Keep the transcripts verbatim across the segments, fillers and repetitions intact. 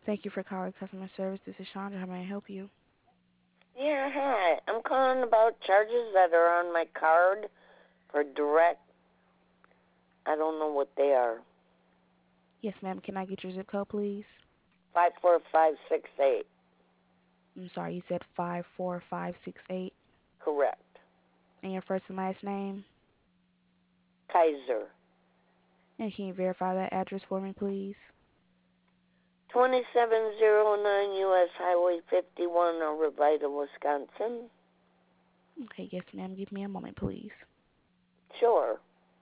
Thank you for calling customer service. This is Chandra. How may I help you? Yeah, hi. I'm calling about charges that are on my card for direct. I don't know what they are. Yes, ma'am. Can I get your zip code, please? Five four five six eight. I'm sorry, you said five four five six eight. Correct. And your first and last name? Kaiser. And can you verify that address for me, please? Twenty-seven zero nine U S Highway fifty-one, Arvida, Wisconsin. Okay, yes, ma'am. Give me a moment, please. Sure.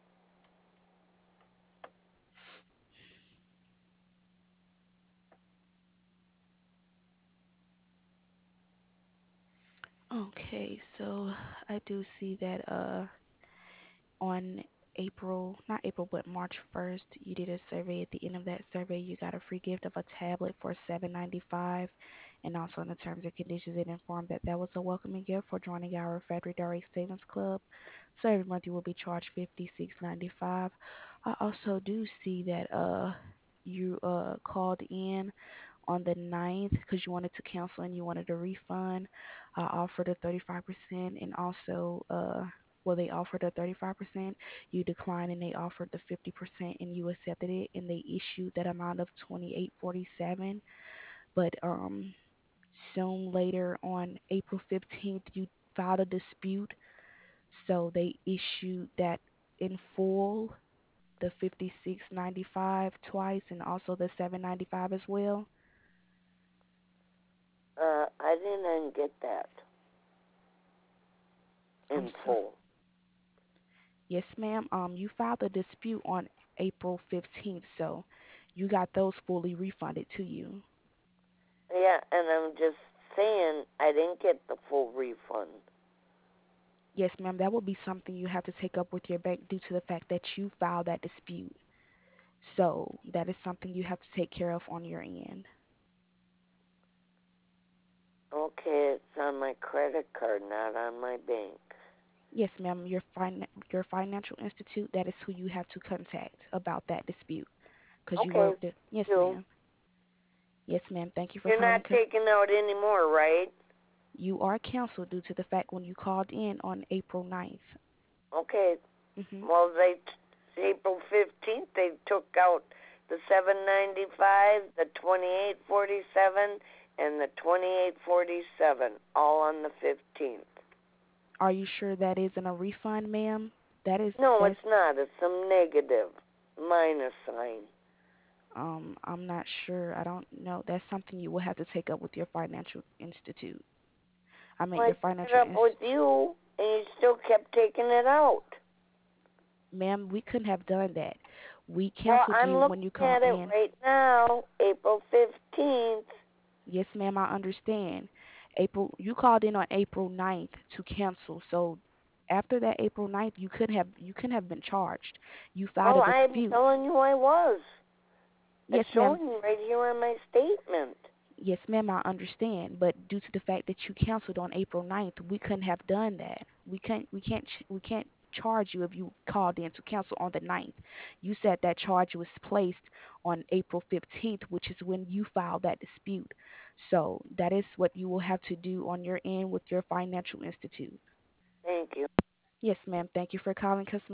Okay, so I do see that uh on April, not April, but March first, you did a survey. At the end of that survey, you got a free gift of a tablet for seven ninety-five. And also in the terms and conditions, it informed that that was a welcoming gift for joining our Federal Direct Savings Club. So every month you will be charged fifty-six ninety-five. I also do see that uh you uh called in on the ninth because you wanted to cancel and you wanted a refund. I offered a thirty-five percent and also uh well they offered a thirty-five percent, you declined and they offered the fifty percent and you accepted it and they issued that amount of twenty-eight forty-seven. But um soon later on April fifteenth you filed a dispute, so they issued that in full, the fifty-six ninety-five twice and also the seven ninety-five as well. Uh, I didn't get that I'm in sorry. full. Yes, ma'am. Um, you filed a dispute on April fifteenth, so you got those fully refunded to you. Yeah, and I'm just saying I didn't get the full refund. Yes, ma'am. That would be something you have to take up with your bank due to the fact that you filed that dispute. So that is something you have to take care of on your end. Okay, it's on my credit card, not on my bank. Yes, ma'am. Your fin- your financial institute, that is who you have to contact about that dispute because you Okay, worked it. Yes, you. ma'am. Yes, ma'am. Thank you for You're calling. not Cus- taking out any more, right? you are canceled due to the fact when you called in on April ninth. Okay. Mm-hmm. Well, they April fifteenth they took out the seven ninety five, the twenty eight forty seven, and the twenty eight forty seven, all on the fifteenth. Are you sure that isn't a refund, ma'am? That is No, that's it's not. It's some negative minus sign. um I'm not sure. I don't know. That's something you will have to take up with your financial institute. I mean Well, I your took it financial up inst with you, and you still kept taking it out. ma'am, we couldn't have done that. We Well, canceled I'm you when looking you called at it in. right now, April fifteenth. Yes, ma'am, I understand. April you called in on April ninth to cancel. So after that April ninth, you couldn't have you couldn't have been charged. You filed a Well, I'm dispute. telling you I was. It's Yes, ma'am. showing you right here on my statement. Yes, ma'am, I understand, but due to the fact that you canceled on April ninth, we couldn't have done that. We can't we can't ch- we can't charge you if you called in to cancel on the ninth. You said that charge was placed on April fifteenth, which is when you filed that dispute. So, that is what you will have to do on your end with your financial institute. Thank you. Yes, ma'am. Thank you for calling customer